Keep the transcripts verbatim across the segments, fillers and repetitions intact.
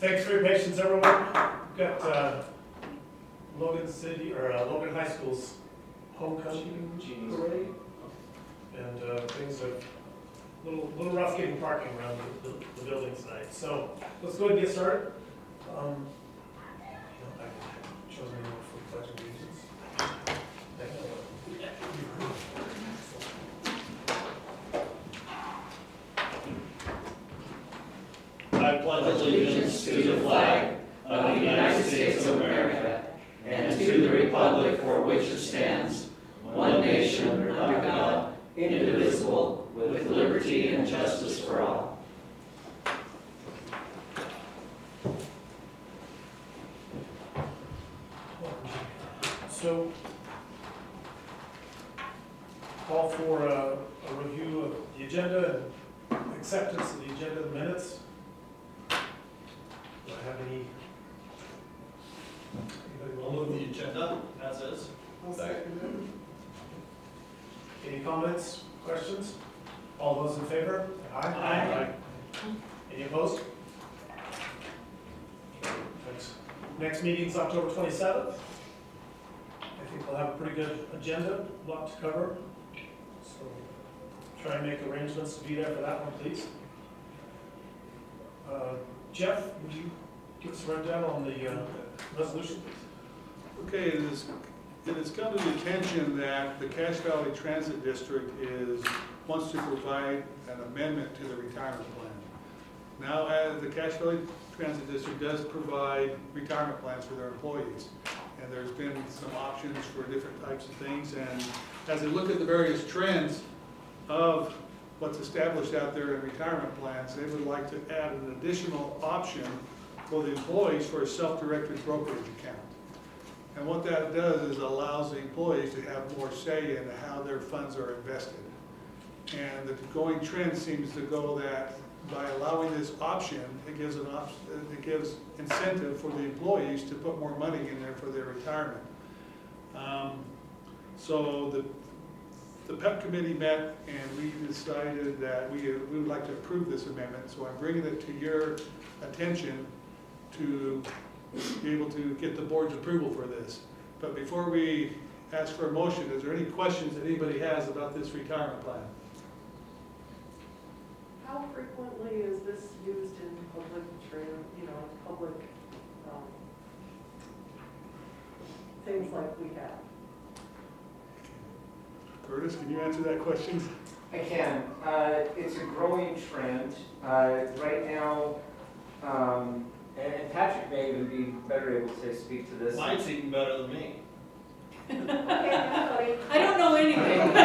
Thanks for your patience, everyone. We've got uh, Logan City, or uh, Logan High School's homecoming parade. And uh, things are a little, little rough getting parking around the, the, the building tonight. So let's go ahead and get started. Um, I chose my note for pledge of allegiance. Thank you. I pledge allegiance to the flag of the United States of America and to the republic for which it stands, one nation under God, indivisible, with liberty and justice for all. So, call for a, a review of the agenda and acceptance of the agenda and minutes. Do I have any? I'll move the agenda as is. Any comments, questions? All those in favor? Aye. Aye. Any opposed? Thanks. Next meeting's October twenty-seventh. I think we'll have a pretty good agenda, a lot to cover. So try and make arrangements to be there for that one, please. Uh, Jeff, would you give us a rundown on the uh, resolution, please? Okay, it is, it has come to the attention that the Cache Valley Transit District is, wants to provide an amendment to the retirement plan. Now, as the Cache Valley Transit District does provide retirement plans for their employees, and there's been some options for different types of things, and as they look at the various trends of what's established out there in retirement plans, they would like to add an additional option for the employees for a self-directed brokerage account. And what that does is allows the employees to have more say in how their funds are invested. And the going trend seems to go that by allowing this option, it gives an op it gives incentive for the employees to put more money in there for their retirement. Um, so the the P E P committee met and we decided that we, we would like to approve this amendment. So I'm bringing it to your attention to be able to get the board's approval for this. But before we ask for a motion, is there any questions that anybody has about this retirement plan? How frequently is this used in public train, you know, public um, things like we have? Curtis, can you answer that question? I can. Uh, it's a growing trend. Uh, right now, um, and, and Patrick may even be better able to speak to this. Mine's even better than me. Okay, everybody. I don't know anything.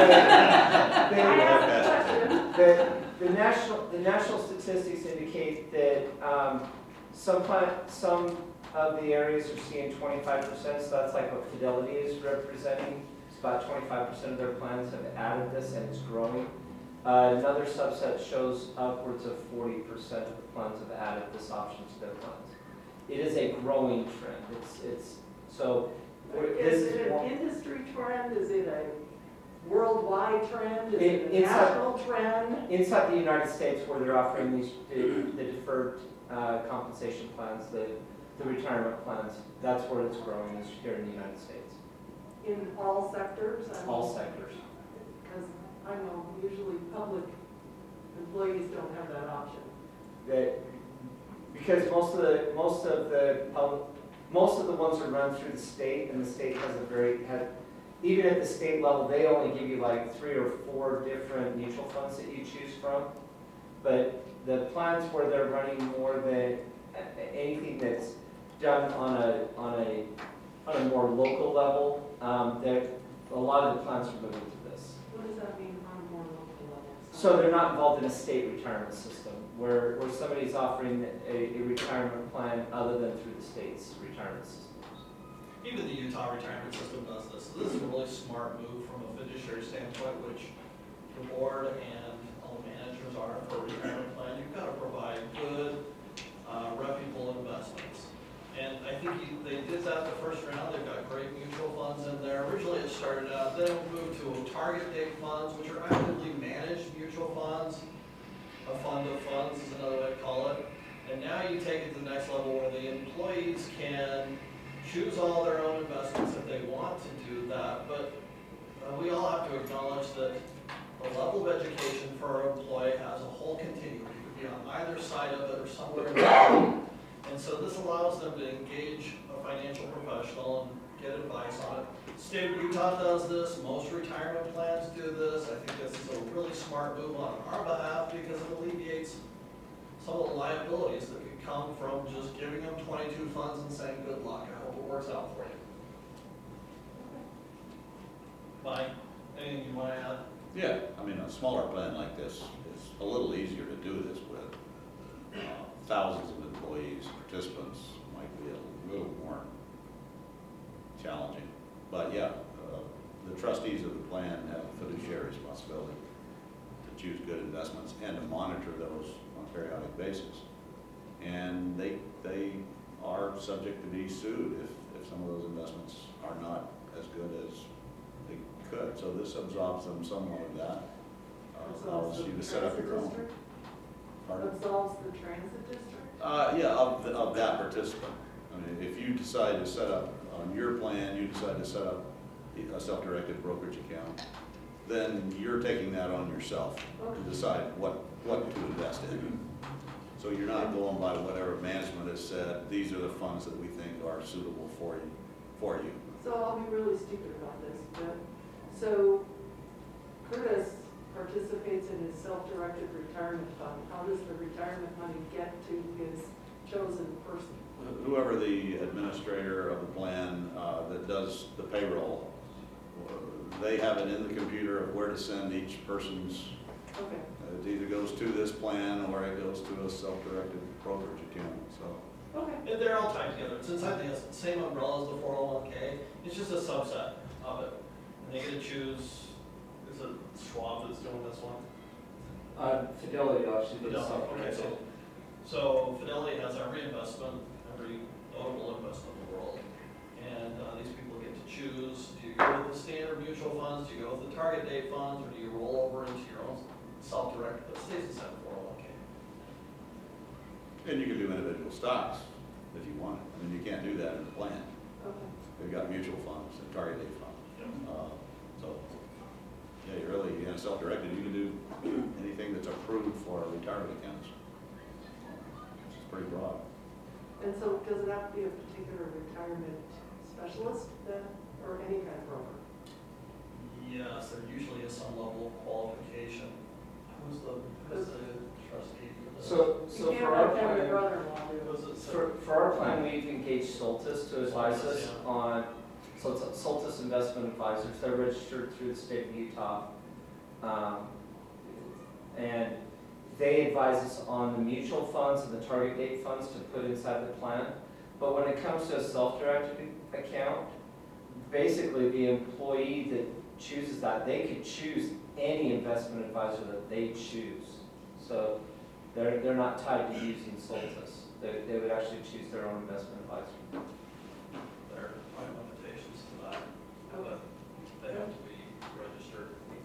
I I asked a question. The, the national the national statistics indicate that um, some plant, some of the areas are seeing twenty-five percent. So that's like what Fidelity is representing. It's about twenty-five percent of their plans have added this, and it's growing. Uh, another subset shows upwards of forty percent of the plans have added this option to their plans. It is a growing trend. It's it's so. Is it an industry trend? Is it a worldwide trend? Is it a Inside- national trend? Inside the United States, where they're offering these the, the deferred uh, compensation plans, the the retirement plans, that's where it's growing, is here in the United States. In all sectors? I mean, All sectors. Because I know usually public employees don't have that option. That because most of the most of the public, most of the ones are run through the state, and the state has a very have, even at the state level, they only give you like three or four different mutual funds that you choose from. But the plans where they're running more than anything that's done on a on a on a more local level, um, that a lot of the plans are moving to this. What does that mean on a more local level? So they're not involved in a state retirement system where, where somebody's offering a, a retirement plan other than through the state's retirement system. Even the Utah retirement system does this. So this is a really smart move from a fiduciary standpoint, which the board and all the managers are for a retirement plan. You've got to provide good, uh, reputable investments. And I think you, they did that the first round. They've got great mutual funds in there. Originally it started out, then it moved to target date funds, which are actively managed mutual funds. A fund of funds is another way to call it. And now you take it to the next level can choose all their own investments if they want to do that, but uh, we all have to acknowledge that the level of education for our employee has a whole continuum. You could be on either side of it or somewhere in between. And so this allows them to engage a financial professional and get advice on it. State of Utah does this, most retirement plans do this. I think this is a really smart move on our behalf because it alleviates some of the liabilities that could come from just giving them twenty-two funds and saying, good luck, I hope it works out for you. Mike, anything you want to add? Yeah, I mean, a smaller plan like this is a little easier to do this with. Uh, Thousands of employees, participants might be a little more challenging. But yeah, uh, the trustees of the plan have a fiduciary responsibility to choose good investments and to monitor those on a periodic basis. And they, they are subject to be sued if, if some of those investments are not as good as they could. So this absolves them somewhat of that. Uh, allows you to set up your own. Pardon? Absolves the transit district? Uh, yeah, of, the- of that participant. I mean, if you decide to set up, on your plan, you decide to set up a self-directed brokerage account, then you're taking that on yourself to decide what, what to invest in. So you're not going by whatever management has said, these are the funds that we think are suitable for you, for you. So I'll be really stupid about this, but, so Curtis participates in his self-directed retirement fund. How does the retirement money get to his chosen person? Whoever the administrator of the plan uh, that does the payroll, uh, they have it in the computer of where to send each person's. Okay. uh, It either goes to this plan or it goes to a self-directed brokerage account, so. Okay. And they're all tied together. It's inside the same umbrella as the four oh one K. It's just a subset of it. And they get to choose, is it Schwab that's doing this one? Uh, Fidelity actually does Fidelity, okay, self-directed. so, so Fidelity has every investment, every notable investment in the world. And uh, these people get to choose, do you go with the standard mutual funds, do you go with the target date funds, or do you roll over into your own self-directed, but it stays inside the four oh one K? And you can do individual stocks if you want. I mean, you can't do that in the plan. Okay. They've got mutual funds and target date funds. Yep. Uh, So, yeah, you really, you know, self-directed, you can do anything that's approved for retirement accounts. It's pretty broad. And so does it have to be a particular retirement specialist then, or any kind of broker? Yes, there usually is some level of qualification. Who's the, who's the trustee for this? So, You so can't for our like have your plan, brother-in-law do it. Was it for, for our plan, we've engaged Soltis to advise us Yeah. on, so it's Soltis Investment Advisors, they're registered through the state of Utah. Um, And they advise us on the mutual funds and the target date funds to put inside the plan. But when it comes to a self-directed account, basically the employee that chooses that, they could choose any investment advisor that they choose. So they're, they're not tied to using Soltis. They, they would actually choose their own investment advisor. There are limitations to that, but they have to be registered.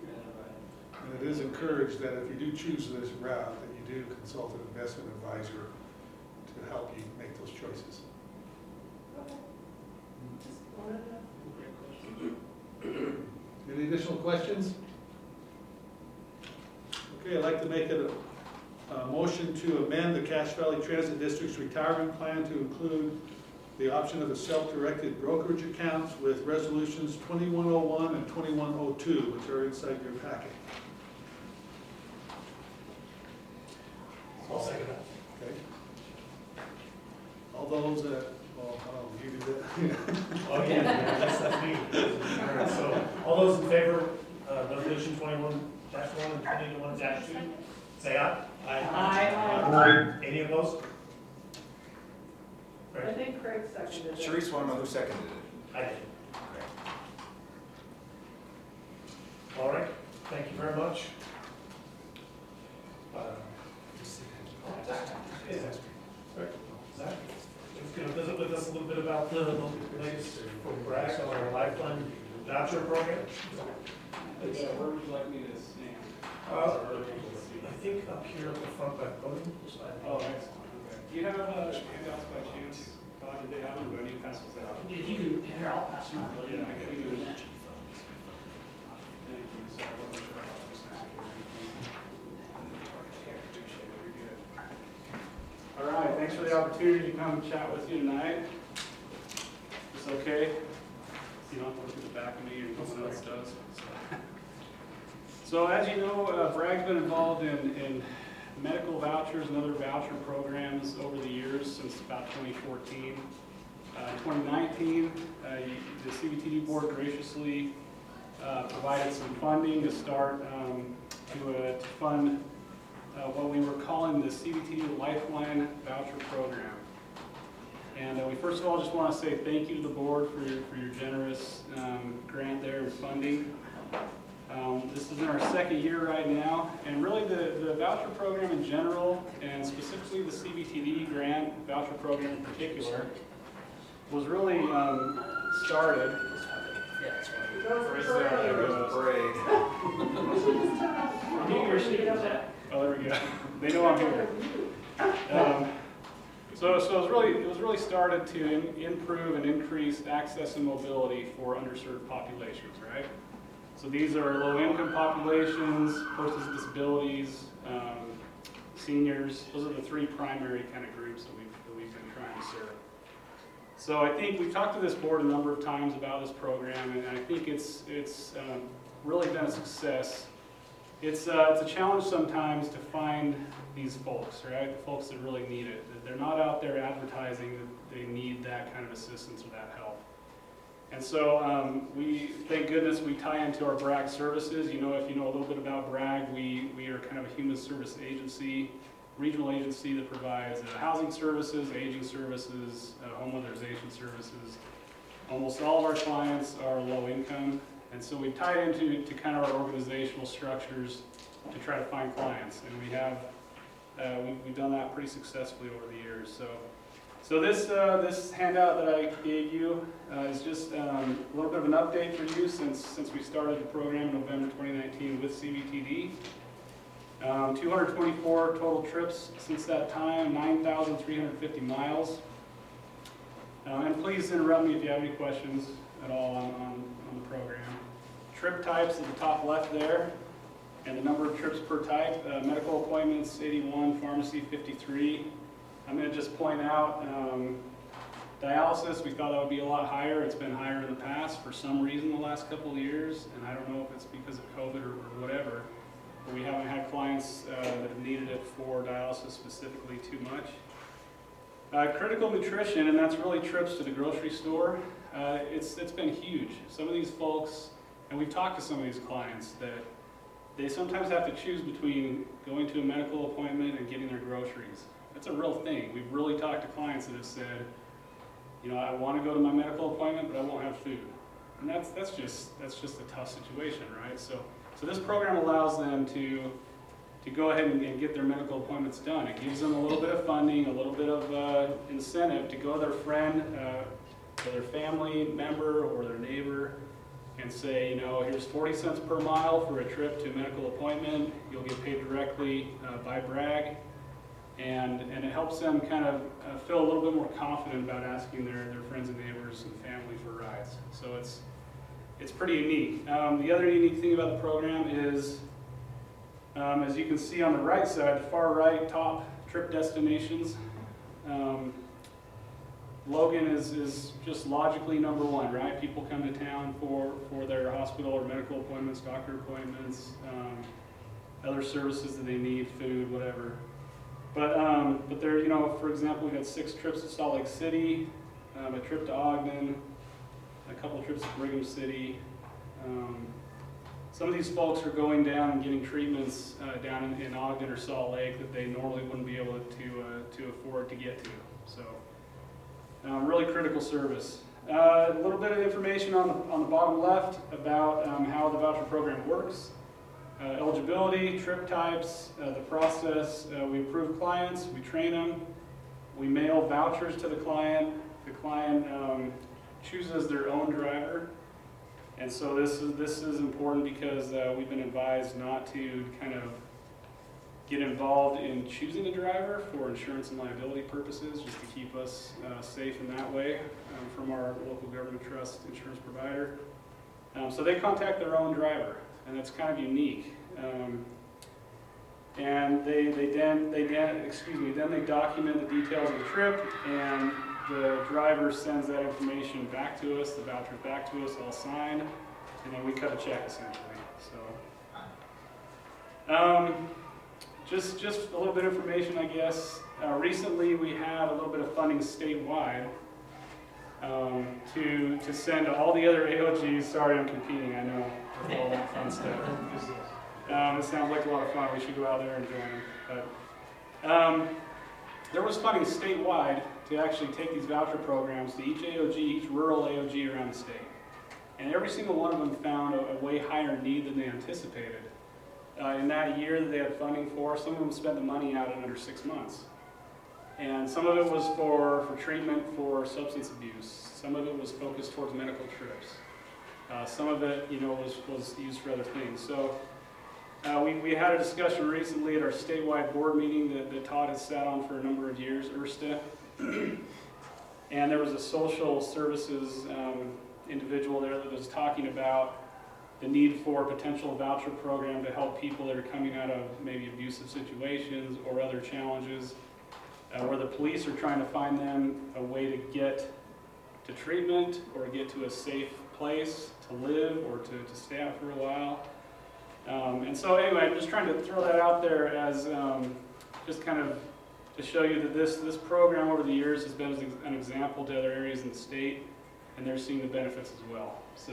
And it is encouraged that if you do choose this route, that you do consult an investment advisor to help you make those choices. Okay. Just wanted to. Any additional questions? Okay, I'd like to make a, a motion to amend the Cache Valley Transit District's retirement plan to include the option of a self-directed brokerage accounts with resolutions twenty-one oh one and twenty-one oh two, which are inside your packet. I'll second that. Okay. All those that, well, oh, you did that. Oh, yeah, yeah, that's, that's me. All right, so, all those in favor, uh, resolution twenty-one dash one and twenty-one dash two, say aye. Aye. Any opposed? I Right, think Craig seconded it. Sharice want to know who seconded it. I did. All right, thank you very much. Uh, Zach, Zach, just gonna visit with us a little bit about the the latest for Bragg on our Lifeline voucher program. Yeah, where would you like me to stand? Uh, I think up here at the front by the podium. Oh, excellent, okay. Do you have uh, handouts by chance? Uh, did they have them? Do I need to pass this out? You you can, here, I'll pass them out. Yeah, I can do that. Thank you. Sorry, I wasn't sure about this snack or anything. Appreciate it. You're good. All right, thanks for the opportunity to come chat with you tonight. It's okay. You don't have to look at the back of me and no one else does. So, so as you know, uh, Bragg's been involved in, in medical vouchers and other voucher programs over the years since about twenty fourteen. Uh, in twenty nineteen, uh, the C B T D board graciously uh, provided some funding to start um, to, uh, to fund uh, what we were calling the C B T D Lifeline Voucher Program. And uh, we first of all just want to say thank you to the board for your, for your generous um, grant there and funding. Um, this is in our second year right now, and really the, the voucher program in general, and specifically the C B T D grant voucher program in particular, was really um, started. Where's that? There it goes. Oh, there we go. They know I'm here. Um, so, so it was really, it was really started to in, improve and increase access and mobility for underserved populations, right? So these are low-income populations, persons with disabilities, um, seniors. Those are the three primary kind of groups that we've, that we've been trying to serve. So I think we've talked to this board a number of times about this program, and I think it's it's um, really been a success. It's uh, it's a challenge sometimes to find these folks, right? The folks that really need it. That they're not out there advertising that they need that kind of assistance or that help. And so um, we, thank goodness, we tie into our Bragg services. You know, if you know a little bit about Bragg, we we are kind of a human service agency. Regional agency that provides uh, housing services, aging services, uh, home weatherization services. Almost all of our clients are low income, and so we tie it into to kind of our organizational structures to try to find clients, and we have uh, we, we've done that pretty successfully over the years. So, so this uh, this handout that I gave you uh, is just um, a little bit of an update for you since since we started the program in November twenty nineteen with C B T D. Um, two hundred twenty-four total trips since that time, nine thousand three hundred fifty miles. Um, and please interrupt me if you have any questions at all on, on, on the program. Trip types at the top left there, and the number of trips per type. Uh, medical appointments, eighty-one, pharmacy, fifty-three. I'm going to just point out um, dialysis, we thought that would be a lot higher. It's been higher in the past for some reason the last couple of years, and I don't know if it's because of COVID or, or whatever. We haven't had clients uh, that have needed it for dialysis specifically too much. Uh, critical nutrition, and that's really trips to the grocery store. Uh, it's it's been huge. Some of these folks, and we've talked to some of these clients, that they sometimes have to choose between going to a medical appointment and getting their groceries. That's a real thing. We've really talked to clients that have said, you know, I want to go to my medical appointment, but I won't have food. And that's that's just that's just a tough situation, right? So. So this program allows them to, to go ahead and, and get their medical appointments done. It gives them a little bit of funding, a little bit of uh, incentive to go to their friend, uh, or their family member, or their neighbor, and say, you know, here's forty cents per mile for a trip to a medical appointment. You'll get paid directly uh, by Bragg, and and it helps them kind of uh, feel a little bit more confident about asking their, their friends and neighbors and family for rides. So it's It's pretty unique. Um, the other unique thing about the program is, um, as you can see on the right side, far right, top trip destinations. Um, Logan is, is just logically number one, right? People come to town for, for their hospital or medical appointments, doctor appointments, um, other services that they need, food, whatever. But, um, but there, you know, for example, we got six trips to Salt Lake City, um, a trip to Ogden, a couple trips to Brigham City. Um, some of these folks are going down and getting treatments uh, down in, in Ogden or Salt Lake that they normally wouldn't be able to uh, to afford to get to. So, um, really critical service. Uh, a little bit of information on the on the bottom left about um, how the voucher program works. Uh, eligibility, trip types, uh, the process. Uh, we approve clients, we train them, we mail vouchers to the client. The client um, chooses their own driver, and so this is this is important because uh, we've been advised not to kind of get involved in choosing a driver for insurance and liability purposes, just to keep us uh, safe in that way um, from our local government trust insurance provider. Um, so they contact their own driver, and it's kind of unique. Um, and they they then they then excuse me then they document the details of the trip, and the driver sends that information back to us, the voucher back to us, all signed, and then we cut a check essentially. So. Um, Just, just a little bit of information, I guess. Uh, recently, we had a little bit of funding statewide um, to to send to all the other A O Gs. Sorry, I'm competing. I know with all that fun stuff. Um, it sounds like a lot of fun. We should go out there and join them. But um, there was funding statewide to actually take these voucher programs to each A O G, each rural A O G around the state, and every single one of them found a, a way higher need than they anticipated. Uh, in that year that they had funding for, some of them spent the money out in under six months. And some of it was for, for treatment for substance abuse. Some of it was focused towards medical trips. Uh, some of it, you know, was, was used for other things. So uh, we, we had a discussion recently at our statewide board meeting that, that Todd has sat on for a number of years, IRSTA. And there was a social services um, individual there that was talking about the need for a potential voucher program to help people that are coming out of maybe abusive situations or other challenges, uh, where the police are trying to find them a way to get to treatment or get to a safe place to live or to, to stay out for a while. Um, and so anyway, I'm just trying to throw that out there as um, just kind of to show you that this, this program over the years has been an example to other areas in the state, and they're seeing the benefits as well. So.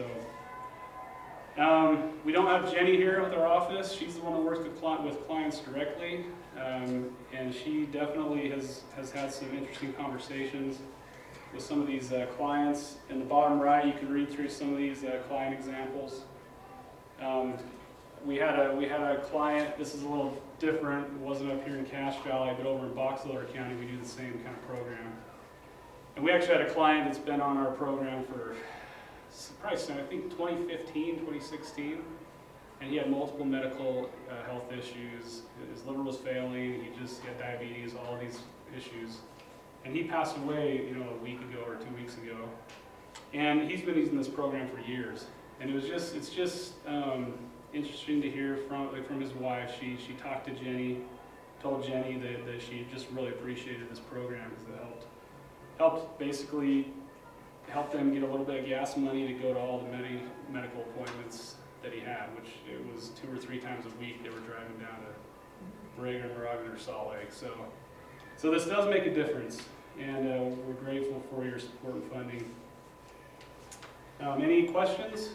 Um, we don't have Jenny here with our office. She's the one that works with, cli with clients directly, um, and she definitely has, has had some interesting conversations with some of these uh, clients. In the bottom right, you can read through some of these uh, client examples. Um, we had a we had a client. This is a little different. It wasn't up here in Cache Valley, but over in Box Elder County, we do the same kind of program. And we actually had a client that's been on our program for probably, I think, twenty fifteen, twenty sixteen, and he had multiple medical uh, health issues. His liver was failing, he just he had diabetes, all these issues. And he passed away, you know, a week ago or two weeks ago. And he's been using this program for years. And it was just, it's just um, interesting to hear from like, from his wife. She she talked to Jenny, told Jenny that, that she just really appreciated this program because it helped, helped basically help them get a little bit of gas money to go to all the many medical appointments that he had, which it was two or three times a week they were driving down to Reagan, Moragan, or Salt Lake. So, so this does make a difference, and uh, we're grateful for your support and funding. Um, any questions?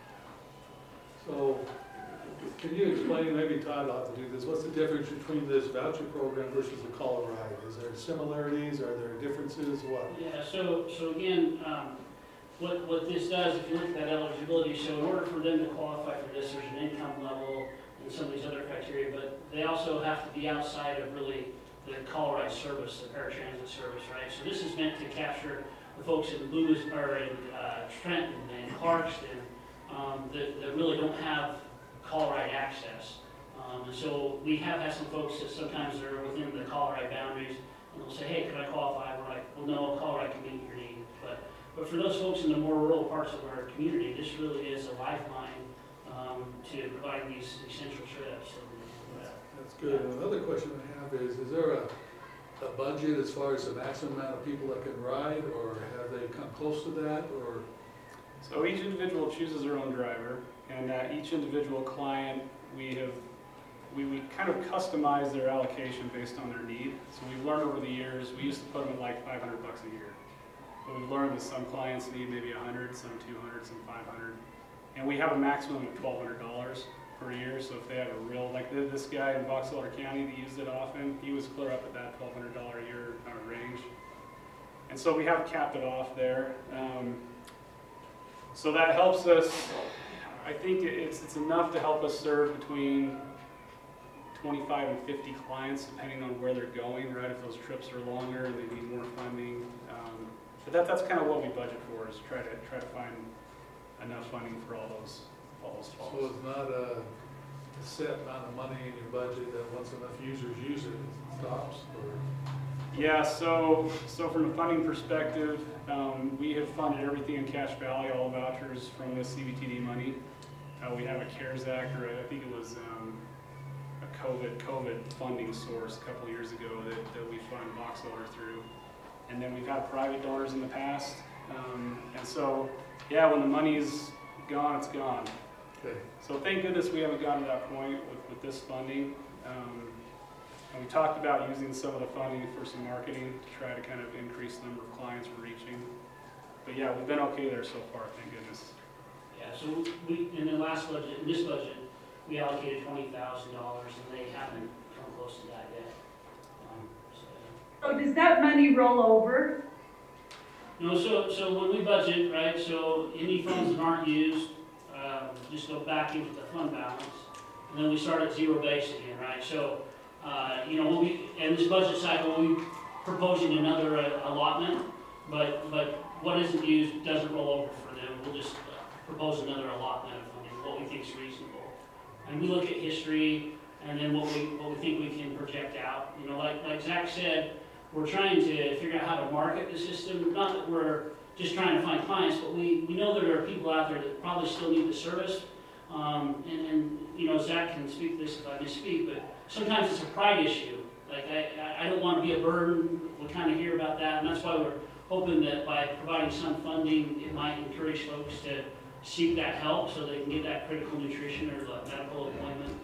So, can you explain, maybe Todd ought to do this, what's the difference between this voucher program versus a call a ride? Is there similarities, are there differences, what? Yeah, so, so again, um, what, what this does, if you look at that eligibility, so in order for them to qualify for this, there's an income level and some of these other criteria, but they also have to be outside of really the call ride service, the paratransit service, right? So this is meant to capture the folks in Lewis, or in uh, Trenton and Clarkston um, that, that really don't have call ride access. Um, and so we have had some folks that sometimes are within the call ride boundaries, and they'll say, hey, could I qualify? We're like, well, no, a call ride can meet your need. But, but for those folks in the more rural parts of our community, this really is a lifeline um, to provide these essential trips. And, uh, That's good. And another question I have is, is there a, a budget as far as the maximum amount of people that can ride, or have they come close to that, or? So each individual chooses their own driver, and uh, each individual client, we have, we, we kind of customize their allocation based on their need. So we've learned over the years, we used to put them at like five hundred bucks a year. But we've learned that some clients need maybe one hundred, some two hundred, some five hundred. And we have a maximum of twelve hundred dollars per year, so if they have a real, like this guy in Box Elder County that used it often, he was clear up at that twelve hundred dollars a year uh, range. And so we have capped it off there. Um, so that helps us, I think it's, it's enough to help us serve between twenty-five and fifty clients, depending on where they're going, right? If those trips are longer and they need more funding. Um, but that, that's kind of what we budget for, is try to try to find enough funding for all those all those folks. So it's not a a set amount of money in your budget that once enough users use it, it stops, or? Yeah, so, so from a funding perspective, um, we have funded everything in Cache Valley, all vouchers from this C B T D money. Uh, we have a CARES Act, or I think it was, um, a COVID, COVID funding source a couple of years ago that, that we fund box elder through. And then we've had private donors in the past. Um, and so, yeah, when the money's gone, it's gone. Okay. So thank goodness we haven't gotten to that point with, with this funding. Um, and we talked about using some of the funding for some marketing to try to kind of increase the number of clients we're reaching. But yeah, we've been okay there so far, thank goodness. Yeah, so we, in the last budget, in this budget, we allocated twenty thousand dollars, and they haven't come close to that yet. Um, so, So does that money roll over? No, so, so when we budget, right, so any funds that aren't used, um, just go back into the fund balance, and then we start at zero base again, right? So, uh, you know, when we, in this budget cycle, we proposing another uh, allotment, but, but what isn't used doesn't roll over for them. We'll just uh, propose another allotment of funding, what we think is reasonable. And we look at history, and then what we, what we think we can project out. You know, like, like Zach said, we're trying to figure out how to market the system. Not that we're just trying to find clients, but we, we know that there are people out there that probably still need the service. Um, and, and, you know, Zach can speak to this if I misspeak, but sometimes it's a pride issue. Like, I, I don't want to be a burden. We kind of hear about that, and that's why we're hoping that by providing some funding, it might encourage folks to seek that help so they can get that critical nutrition or the medical appointment.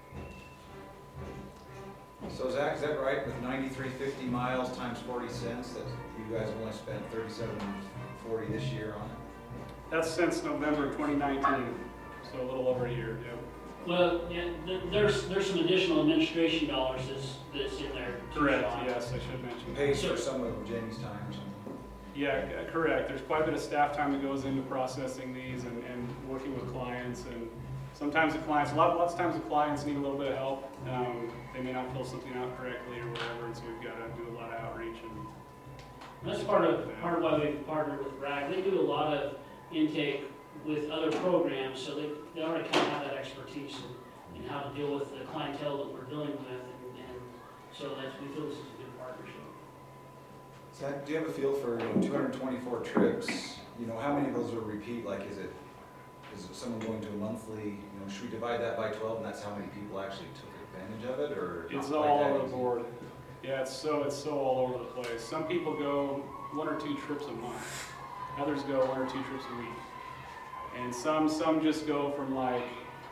So Zach, is that right, with ninety-three fifty miles times forty cents, that you guys have only spent thirty-seven forty this year on it? That's since November twenty nineteen, so a little over a year, yeah. Well, yeah, th- there's, there's some additional administration dollars that's, that's in there. too, Correct, Sean. yes, I should mention. Pays for some of Jamie's time or something? Yeah, c- correct. There's quite a bit of staff time that goes into processing these and, and working with clients. And sometimes the clients, a lot, lots of times the clients need a little bit of help. Um, they may not fill something out correctly or whatever, and so we've got to do a lot of outreach. And That's part of, part of why we partnered with RAG. They do a lot of intake with other programs, so they, they already kind of have that expertise in, in how to deal with the clientele that we're dealing with. And, and so that's, we feel this is a good partnership. Zach, do you have a feel for, you know, two hundred twenty-four trips, you know, how many of those are repeat? Like, is it, is it someone going to a monthly, you know, should we divide that by twelve and that's how many people actually took advantage of it, or? it's not all quite that over the easy? board. Yeah, it's so, it's so all over the place. Some people go one or two trips a month. Others go one or two trips a week. And some, some just go from like,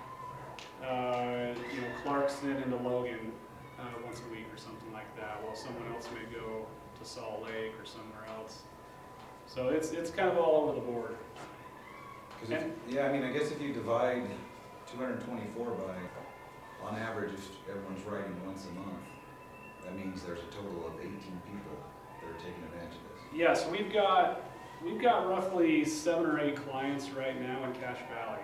uh, you know, Clarkson into Logan uh, once a week or something like that, while someone else may go to Salt Lake or somewhere else. So it's, it's kind of all over the board. 'Cause if- yeah, I mean, I guess if you divide two hundred twenty-four by, on average, if everyone's riding once a month, that means there's a total of eighteen people that are taking advantage of this. Yeah, so we've got, we've got roughly seven or eight clients right now in Cache Valley.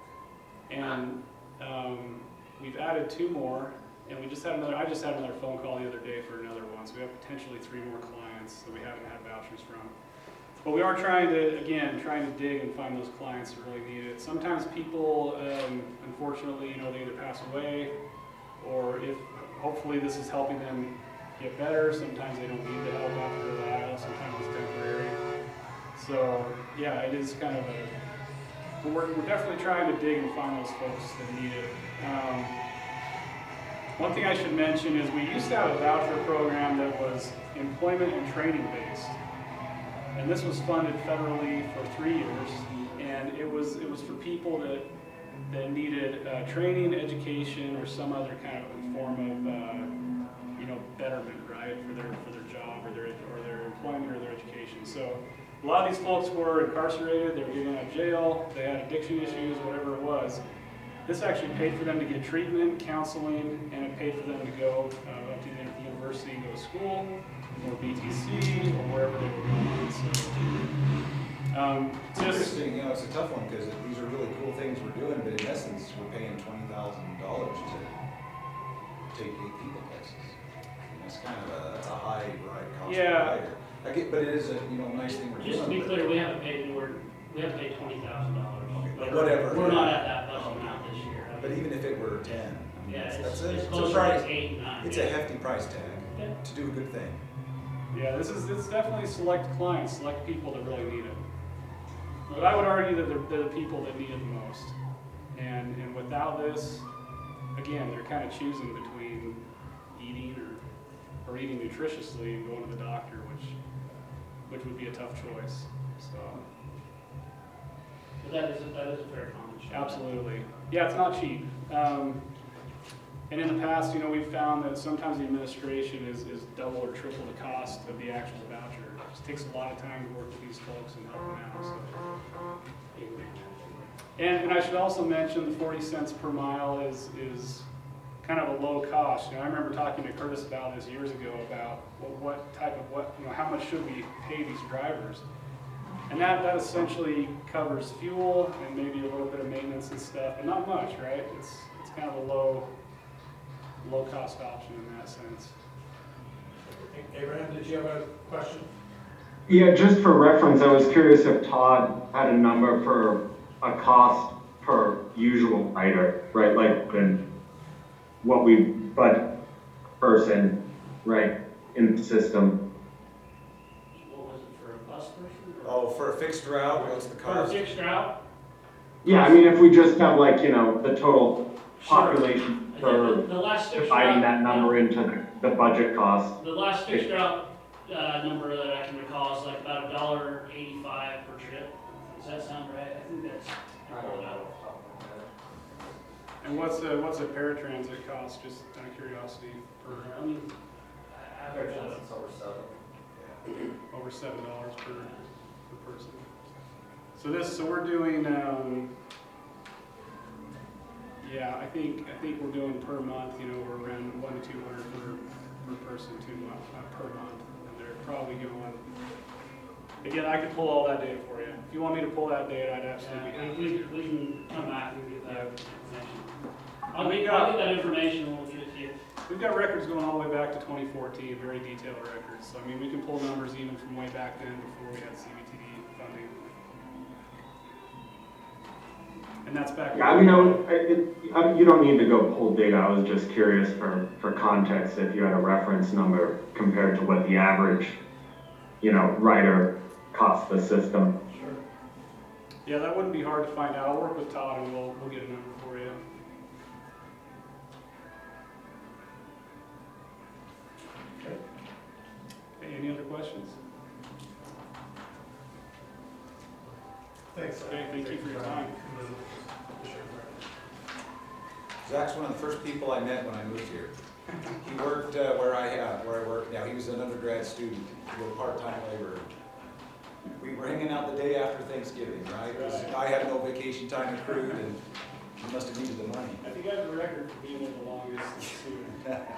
And um, we've added two more, and we just had another, I just had another phone call the other day for another one, so we have potentially three more clients that we haven't had vouchers from. But we are trying to, again, trying to dig and find those clients that really need it. Sometimes people, um, unfortunately, you know, they either pass away, or if, hopefully this is helping them get better. Sometimes they don't need the help after a while, sometimes it's temporary. So, yeah, it is kind of a, but we're, we're definitely trying to dig and find those folks that need it. Um, one thing I should mention is we used to have a voucher program that was employment and training based. And this was funded federally for three years. And it was, it was for people that, that needed uh, training, education, or some other kind of form of, uh, you know, betterment, right, for their, for their job or their, or their employment or their education. So a lot of these folks were incarcerated, they were getting out of jail, they had addiction issues, whatever it was. This actually paid for them to get treatment, counseling, and it paid for them to go uh, up to the university and go to school, or B T C, or wherever they were going. So, um, It's just, interesting, you know, it's a tough one, because these are really cool things we're doing, but in essence, we're paying twenty thousand dollars to take eight people places. You know, it's kind of a, that's a high ride cost Yeah. provider. I get, but it is a, you know, nice thing we're doing. Just to be but- clear, we haven't paid, we're, we haven't paid twenty thousand dollars. But whatever. We're not at that budget amount this year. But But even if it were ten, I mean, Yeah, that's, it's, that's a, it's it's a closer price, to eight, nine. it's a hefty price tag Yeah. to do a good thing. Yeah, this is, it's definitely select clients, select people that really need it. But I would argue that they're, they're the people that need it the most. And, and without this, again, they're kind of choosing between eating or, or eating nutritiously and going to the doctor, which, which would be a tough choice, so. But that is, a- that is a fair comment. Absolutely. Yeah, it's not cheap. Um, and in the past, you know, we've found that sometimes the administration is, is double or triple the cost of the actual voucher. It just takes a lot of time to work with these folks and help them out, so. And, and I should also mention the forty cents per mile is, is kind of a low cost. You know, I remember talking to Curtis about this years ago about what, what type of, what, you know, how much should we pay these drivers? And that, that essentially covers fuel and maybe a little bit of maintenance and stuff, but not much, right? It's, it's kind of a low, low cost option in that sense. Abraham, did you have a question? Yeah, just for reference, I was curious if Todd had a number for a cost per usual rider, right? Like, and what we budget person, right, in the system. What was it for a bus person? or- Oh, for a fixed route, what's the For a cost? fixed route? Yeah, I mean, if we just have like, you know, the total Sure. population I think for the, the last fixed dividing route. that number into the, the budget cost. The last fixed route, uh, number that I can recall is like about a dollar eighty-five per trip. Does that sound right? I think that's, I pulled it out. And what's a, what's a paratransit cost, just out of curiosity, per, I mean, I, I've heard of it. over seven. over seven dollars per, per person. So this, so we're doing, um, yeah, I think, I think we're doing per month, you know, we're around one to two hundred per, per person, two month, uh, per month. And they're probably going, again, I could pull all that data for you. If you want me to pull that data, I'd absolutely be Yeah, happy. we, we, we can come back and get that information. I'll We get, got- I'll get that information and we'll give it to you. We've got records going all the way back to twenty fourteen, very detailed records. So, I mean, we can pull numbers even from way back then before we had C B T D funding. And that's back. Yeah, I mean, I would, I- it, I, you don't need to go pull data. I was just curious for, for context, if you had a reference number compared to what the average, you know, rider costs the system. Sure. Yeah, that wouldn't be hard to find out. I'll work with Todd and we'll, we'll get a number for you. Okay, any other questions? Thanks. Okay, thank you for your time. Zach's one of the first people I met when I moved here. He worked uh, where I uh, where I work now. He was an undergrad student, he was a part-time laborer. We were hanging out the day after Thanksgiving, right? 'Cause I had no vacation time accrued, and he must have needed the money. I think I have the record for being there the longest student.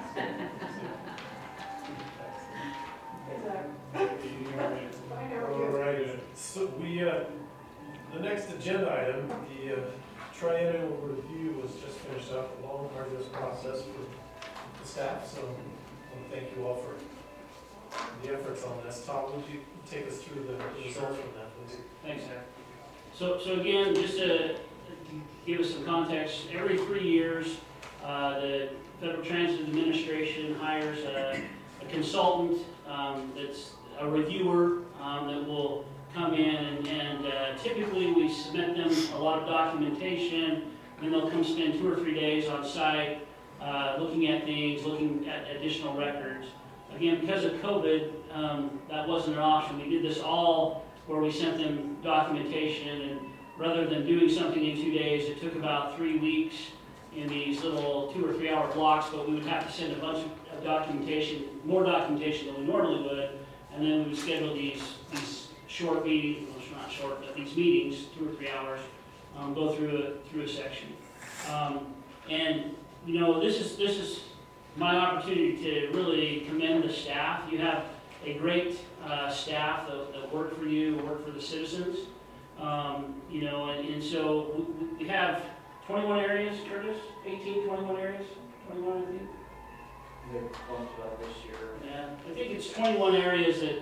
All right, so we, uh, the next agenda item, the uh, triennial review was just finished up, a long, arduous process for the staff, so I want to thank you all for the efforts on this. Todd, would you take us through the results from that, please? Thanks, Zach. So, so again, just to give us some context, every three years, uh, the Federal Transit Administration hires a, a consultant um, that's a reviewer um, that will come in and, and uh, typically we submit them a lot of documentation, and they'll come spend two or three days on site uh, looking at things, looking at additional records. Again, because of COVID, um, that wasn't an option. We did this all where we sent them documentation, and rather than doing something in two days, it took about three weeks in these little two or three hour blocks, but we would have to send a bunch of documentation, more documentation than we normally would, and then we would schedule these, these short meetings, well, it's not short, but these meetings, two or three hours, um, go through a, through a section. Um, and, you know, this is, this is my opportunity to really commend the staff. You have a great uh, staff that, that work for you, work for the citizens. Um, you know, and, and so we, we have twenty-one areas, Curtis? eighteen, twenty-one areas? twenty-one, I think? They bumped it up this year. Yeah, I think it's twenty-one areas that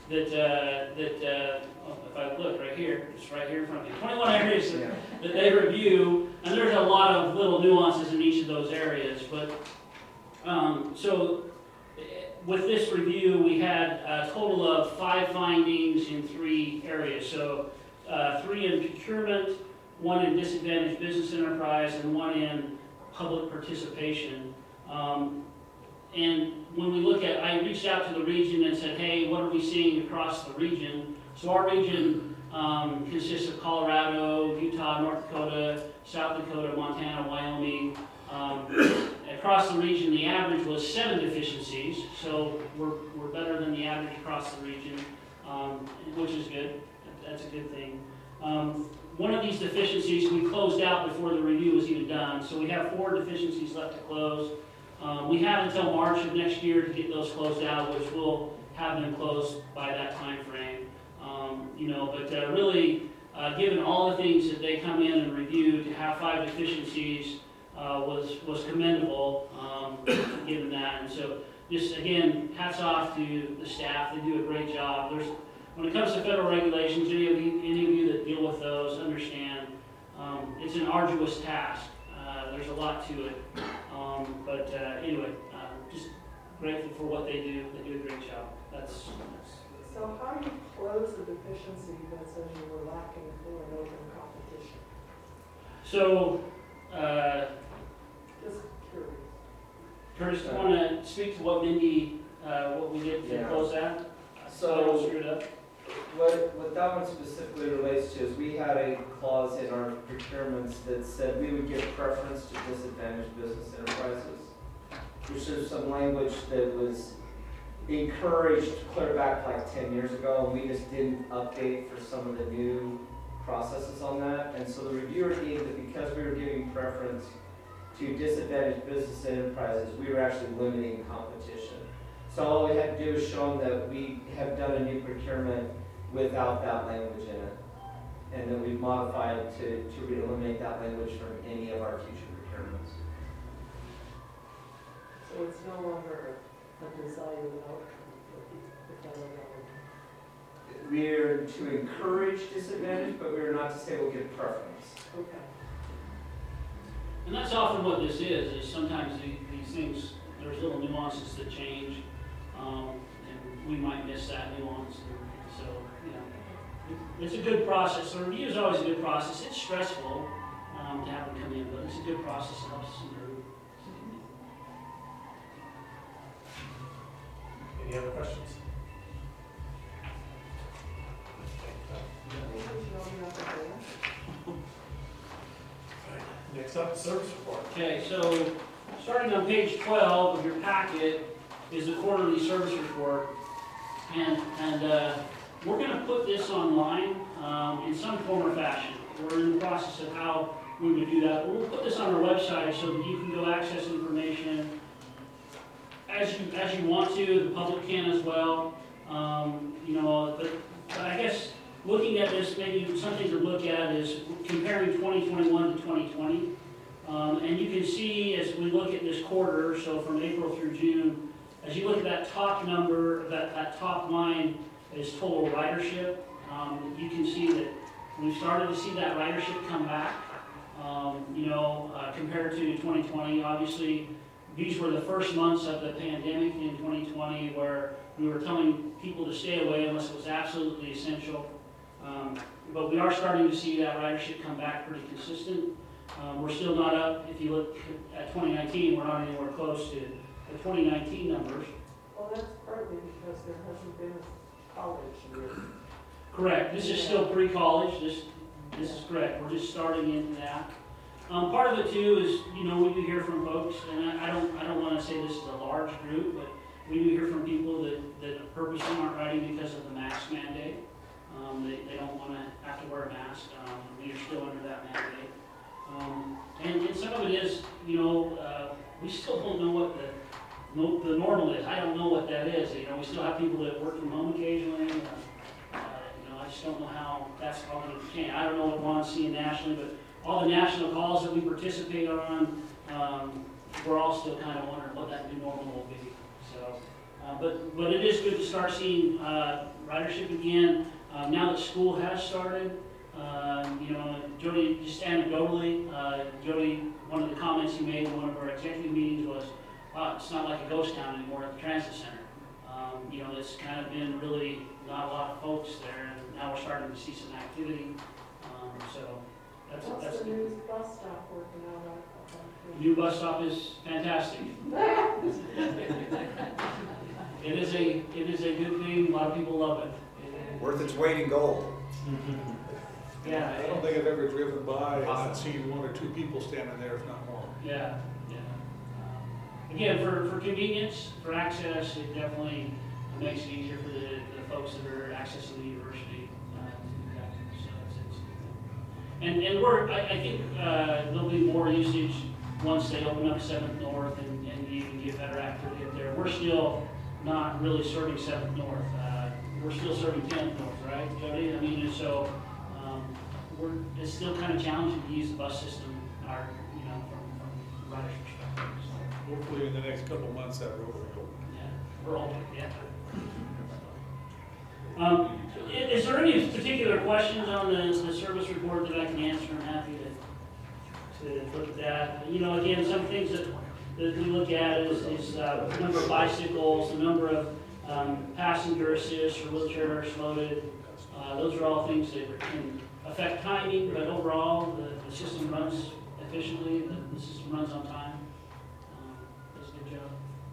that, uh, that, uh, oh, if I look right here, it's right here in front of me, twenty-one areas that, that they review, and there's a lot of little nuances in each of those areas, but, um, so, eh, with this review, we had a total of five findings in three areas, so, uh, three in procurement, one in disadvantaged business enterprise, and one in public participation. Um, and when we look at, I reached out to the region and said, hey, what are we seeing across the region? So our region um, consists of Colorado, Utah, North Dakota, South Dakota, Montana, Wyoming. Um, across the region, the average was seven deficiencies, so we're, we're better than the average across the region, um, which is good. That's a good thing. Um, one of these deficiencies we closed out before the review was even done, so we have four deficiencies left to close. Um, we have until March of next year to get those closed out, which will have them closed by that time frame. Um, you know, but uh, really, uh, given all the things that they come in and review, to have five deficiencies uh, was was commendable, um, given that. And so, just again, hats off to the staff. They do a great job. There's When it comes to federal regulations, any of you, any of you that deal with those understand um, it's an arduous task. Uh, there's a lot to it. Um, but uh, anyway, uh, just grateful for what they do. They do a great job. That's, that's So how do you close the deficiency that says you were lacking for an open competition? So, uh, Just curious. Curtis, do you want to speak to what Mindy, uh, what we did to Yeah. close that? So- I don't screw it up. What, what that one specifically relates to is we had a clause in our procurements that said we would give preference to disadvantaged business enterprises, which is some language that was encouraged clear back like ten years ago, and we just didn't update for some of the new processes on that. And so the reviewer deemed that because we were giving preference to disadvantaged business enterprises, we were actually limiting competition. So all we had to do is show them that we have done a new procurement without that language in it, and that we've modified to, to eliminate that language from any of our future procurements. So it's no longer a desired outcome for the federal government? We're to encourage disadvantage, but we're not to say we'll give preference. Okay. And that's often what this is, is sometimes the, these things, there's little nuances that change, um, and we might miss that nuance. And so, you know, it's a good process. The review is always a good process. It's stressful um, to have them come in, but it's a good process. It helps us improve. Any other questions? Next up, service report. Okay, so starting on page twelve of your packet is the quarterly service report. And, and uh, we're going to put this online um, in some form or fashion. We're in the process of how we would do that. We'll put this on our website so that you can go access information as you, as you want to. The public can as well. Um, you know, but, but I guess looking at this, maybe something to look at is comparing twenty twenty-one to twenty twenty. Um, and you can see as we look at this quarter, so from April through June, as you look at that top number, that, that top line is total ridership. Um, you can see that we've started to see that ridership come back. Um, you know, uh, compared to twenty twenty, obviously, these were the first months of the pandemic in twenty twenty where we were telling people to stay away unless it was absolutely essential. Um, but we are starting to see that ridership come back pretty consistent. Um, we're still not up, if you look at twenty nineteen, we're not anywhere close to the twenty nineteen numbers. Well, that's partly because there hasn't been a college year. Correct, this is still pre-college, this, this is correct, we're just starting into that. Um, part of it too is, you know, we do hear from folks, and I, I don't I don't want to say this is a large group, but we do hear from people that, that purposely aren't riding because of the mask mandate. Um, they, they don't want to have to wear a mask, um, we are still under that mandate. Um, and, and some of it is, you know, uh, we still don't know what the, no, the normal is. I don't know what that is. You know, we still have people that work from home occasionally. Uh, uh, you know, I just don't know how that's all going to change. I don't know what Ron's seeing nationally, but all the national calls that we participate on, um, we're all still kind of wondering what that new normal will be. So, Uh, but, but it is good to start seeing, uh, ridership again, uh, now that school has started. Uh, you know, Jody, just anecdotally, uh, Jody, one of the comments you made in one of our executive meetings was, wow, it's not like a ghost town anymore at the transit center. Um, you know, it's kind of been really not a lot of folks there, and now we're starting to see some activity. Um, so that's, What's that's the good. new bus stop working out on? New bus stop is fantastic. It is a, it is a good thing, a lot of people love it. It- Worth its weight in gold. Yeah. I don't think I've ever driven by and not seen one or two people standing there, if not more. Yeah, yeah. Um, Again, for, for convenience, for access, it definitely makes it easier for the, the folks that are accessing the university uh, to do that. So it's, it's, and, and we're, I, I think uh, there'll be more usage once they open up Seventh North and, and you can get better activity up there. We're still not really serving Seventh North. Uh, we're still serving Tenth North, right, Jody? I mean, and so um, we're, it's still kind of challenging to use the bus system, our, you know, from, from the rider's perspective. So, Hopefully in the next couple of months that road will open. yeah, we're all, yeah. Um, i- is there any particular questions on the, the service report that I can answer? I'm happy to, to look at that. You know, again, some things that, that we look at is, is, uh, the number of bicycles, the number of, um, passenger assists or wheelchairs loaded. Uh, those are all things that can affect timing, but overall, the, the system runs efficiently, the, the system runs on time. Um, does a good job.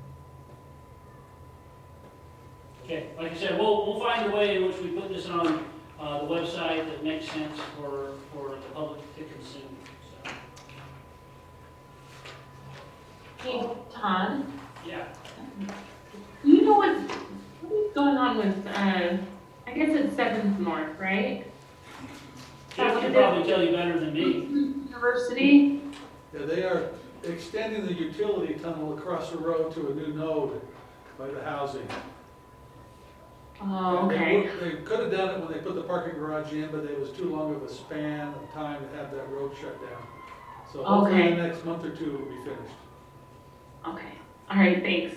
Okay, like I said, we'll, we'll find a way in which we put this on, uh, the website that makes sense for, for the public to consume, so, Hey, Todd, yeah. you know what, what is going on with, uh, I guess it's Seventh North, right? Jeff can probably tell you better than me. University? Yeah, they are extending the utility tunnel across the road to a new node by the housing. Oh, And they okay. would- They could have done it when they put the parking garage in, but it was too long of a span of time to have that road shut down. So hopefully Okay. in the next month or two it'll be finished. Okay, all right, thanks.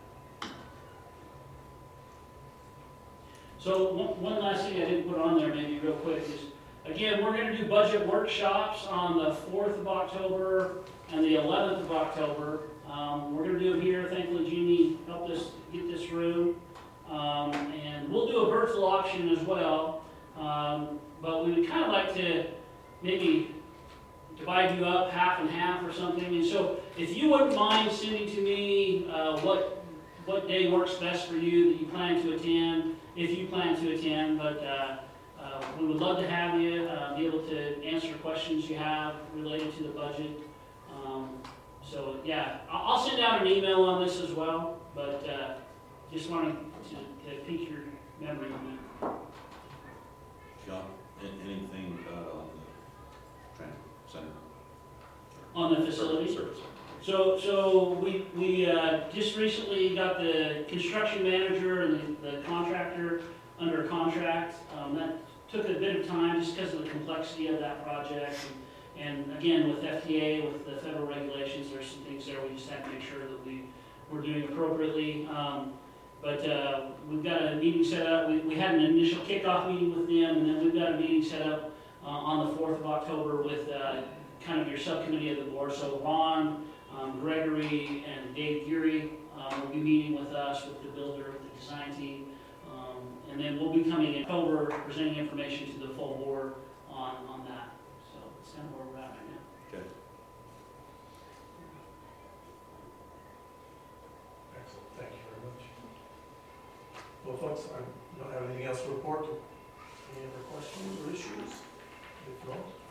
So one, one last thing I didn't put on there, maybe real quick, is, again, we're gonna do budget workshops on the fourth of October and the eleventh of October. Um, we're gonna do it here, thankfully Jeannie helped us get this room. Um, and we'll do a virtual option as well. Um, but we would kind of like to maybe divide you up half and half or something. And so if you wouldn't mind sending to me, uh, what, what day works best for you that you plan to attend, if you plan to attend, but, uh, uh, we would love to have you, uh, be able to answer questions you have related to the budget. Um, so, yeah, I'll, I'll send out an email on this as well, but, uh, just wanted to, to pique your memory on that. John, a- anything uh, on the transit center? On the facility? Service. So, so we, we, uh, just recently got the construction manager and the, the contractor under contract. Um, that took a bit of time just because of the complexity of that project. And, and again, with F T A, with the federal regulations, there's some things there we just have to make sure that we, we're doing appropriately. Um, But uh, we've got a meeting set up. We, we had an initial kickoff meeting with them, and then we've got a meeting set up uh, on the fourth of October with uh, kind of your subcommittee of the board. So Ron, um, Gregory, and Dave Geary um, will be meeting with us, with the builder, with the design team. Um, and then we'll be coming in October, presenting information to the full board on, on that. So that's kind of where we're at right now. Okay. Excellent, thank you very much. Well, folks, I don't have anything else to report. Any other questions or issues? If not,